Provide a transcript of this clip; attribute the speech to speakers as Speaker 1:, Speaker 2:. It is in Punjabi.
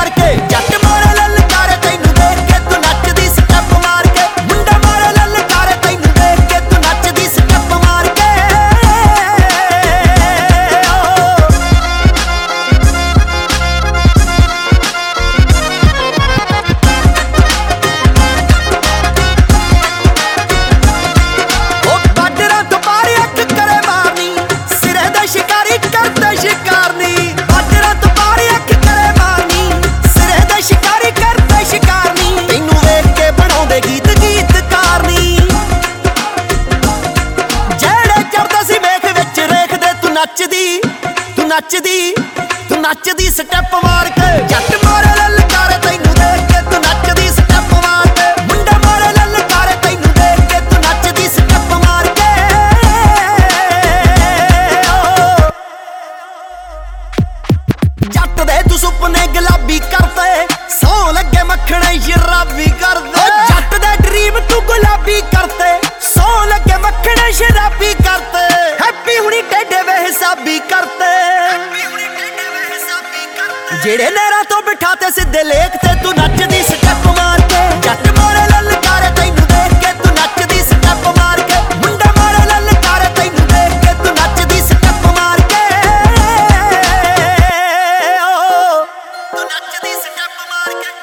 Speaker 1: ਮਾਰ ਕੇ ਜੱਟ ਮਾਰੇ ਲਲਕਾਰੇ ਤੈਨੂੰ ਦੇਖ ਕੇ ਤੂੰ ਨੱਚਦੀ ਸਟੈਪ ਮਾਰ ਕੇ ਮੁੰਡਾ ਮਾਰੇ ਲਲਕਾਰੇ ਤੈਨੂੰ ਦੇਖ ਕੇ ਤੂੰ ਨੱਚਦੀ ਸਟੈਪ ਮਾਰ ਕੇ ਉਹ ਬਾਡਰਾਂ ਤੋਂ ਬਾਹਰ ਅੱਖ ਕਰੇ ਮਾਰਨੀ ਸਿਰੇ ਦਾ ਸ਼ਿਕਾਰੀ ਕਰਦਾ ਸ਼ਿਕਾਰਨੀ ਬਾਡਰਾਂ ਤੋਂ ਬਾਹਰ ਅੱਖ ਕਰੇ ਮਾਰਨੀ ਸਿਰੇ ਦਾ ਸ਼ਿਕਾਰੀ ਕਰਦਾ ਸ਼ਿਕਾਰਨੀ ਤੈਨੂੰ ਵੇਖ ਕੇ ਬਣਾਉਂਦੇ ਗੀਤ ਗੀਤਕਾਰਨੀ ਜਿਹੜੇ ਚੜਦਾ ਸੀ ਵੇਖ ਵਿੱਚ ਰੇਖਦੇ ਤੂੰ ਨੱਚਦੀ ਤੂੰ ਨੱਚਦੀ ਤੂੰ ਨੱਚਦੀ ਸਟੈਪ ਮਾਰ ਕੇ ਜੱਟ ਮਾਰੇ ਲਲਕਾਰੇ ਤੈਨੂੰ ਦੇਖ ਕੇ ਤੂੰ ਨੱਚਦੀ ਸਟੈਪ ਮਾਰ ਕੇ ਮੁੰਡਾ ਮਾਰੇ ਲਲਕਾਰੇ ਤੈਨੂੰ ਦੇਖ ਕੇ ਤੂੰ ਨੱਚਦੀ ਸਟੈਪ ਮਾਰ ਕੇ ਜੱਟ ਦੇ ਤੂੰ ਸੁਪਨੇ ਗੁਲਾਬੀ ਕਰਤੇ ਸੌ ਲੱਗੇ ਮੱਖਣੇ ਸ਼ਰਾਬੀ ਕਰਦੇ ਜੱਟ ਦੇ ਡ੍ਰੀਮ ਤੂੰ ਗੁਲਾਬੀ ਕਰਤੇ ਸੌ ਲੱਗੇ ਮੱਖਣੇ ਸ਼ਰਾਬੀ ਕਰਤੇ ਹੈਪੀ ਹੁਣੀ ਟੇਡੇ ਵੇ ਹਿਸਾਬੀ ਕਰਤੇ ਜਿਹੜੇ ਨਹਿਰਾਂ ਤੋਂ ਬਿਠਾਤੇ ਸਿੱਧੇ ਲੇਖ ਤੇ ਤੂੰ ਨੱਚਦੀ ਸਟੈਪ ਮਾਰ ਕੇ ਜੱਟ ਮਾਰੇ ਲਲਕਾਰੇ ਤੈਨੂੰ ਦੇਖ ਕੇ ਤੂੰ ਨੱਚਦੀ ਸਟੈਪ ਮਾਰ ਕੇ ਮੁੰਡਾ ਮਾਰੇ ਲਲਕਾਰੇ ਤੈਨੂੰ ਦੇਖ ਕੇ ਤੂੰ ਨੱਚਦੀ ਸਟੈਪ ਮਾਰ ਕੇ ਤੂੰ ਨੱਚਦੀ ਸਟੈਪ ਮਾਰ ਕੇ